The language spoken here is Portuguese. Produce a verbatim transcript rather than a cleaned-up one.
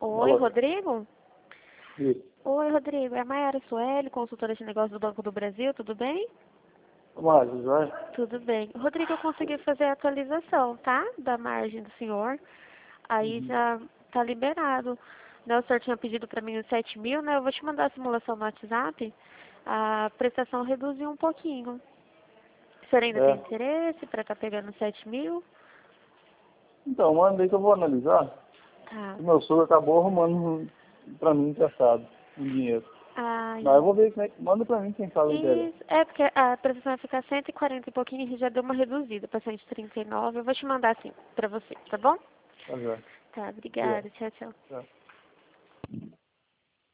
Oi, Alô? Rodrigo? Isso. Oi, Rodrigo. É a Mayara Sueli, consultora de negócios do Banco do Brasil, tudo bem? Tomás, vai? Tudo bem. Rodrigo, eu consegui fazer a atualização, tá? Da margem do senhor. Aí Uhum. já tá liberado. Né, o senhor tinha pedido pra mim os sete mil, né? Eu vou te mandar a simulação no WhatsApp. A prestação reduziu um pouquinho. O senhor ainda tem É. interesse pra estar pegando sete mil? Então, manda aí que eu vou analisar. Tá. O meu sogro acabou arrumando pra mim emprestado um dinheiro. Mas eu Ai. vou ver, como é que- manda pra mim quem sabe interessa. Isso, é porque a prestação vai ficar cento e quarenta e pouquinho e já deu uma reduzida para cento e trinta e nove. Eu vou te mandar assim pra você, tá bom? Tá já. Tá, Obrigado. obrigada. Tchau, tchau. Tchau.